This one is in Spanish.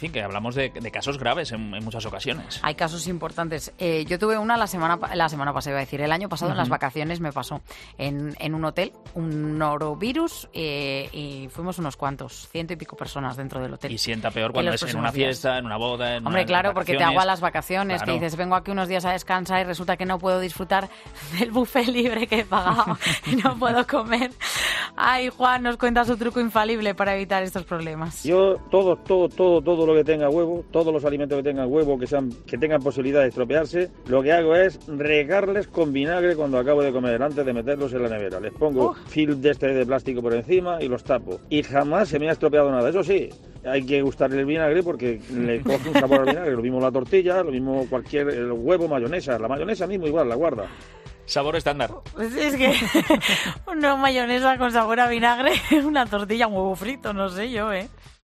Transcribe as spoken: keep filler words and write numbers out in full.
En fin, que hablamos de, de casos graves en, en muchas ocasiones. Hay casos importantes. Eh, yo tuve una la semana la semana pasada, iba a decir, el año pasado, uh-huh. en las vacaciones me pasó en, en un hotel, un norovirus, eh, y fuimos unos cuantos, ciento y pico personas dentro del hotel. Y sienta peor cuando es en una fiesta, días. en una boda, en Hombre, una, claro, en porque te agua las vacaciones, claro. que dices, vengo aquí unos días a descansar y resulta que no puedo disfrutar del buffet libre que he pagado y no puedo comer. Ay, Juan, nos cuenta su truco infalible para evitar estos problemas. Yo, todo, todo, todo, todo lo que tenga huevo, todos los alimentos que tengan huevo, que sean, que tengan posibilidad de estropearse, lo que hago es regarles con vinagre cuando acabo de comer, antes de meterlos en la nevera. Les pongo uh. film de este de plástico por encima y los tapo. Y jamás se me ha estropeado nada. Eso sí, hay que gustarle el vinagre porque le coge un sabor al vinagre. Lo mismo la tortilla, lo mismo cualquier el huevo, mayonesa. La mayonesa mismo igual, la guarda. Sabor estándar. Pues es que una mayonesa con sabor a vinagre, una tortilla, un huevo frito, no sé yo, ¿eh?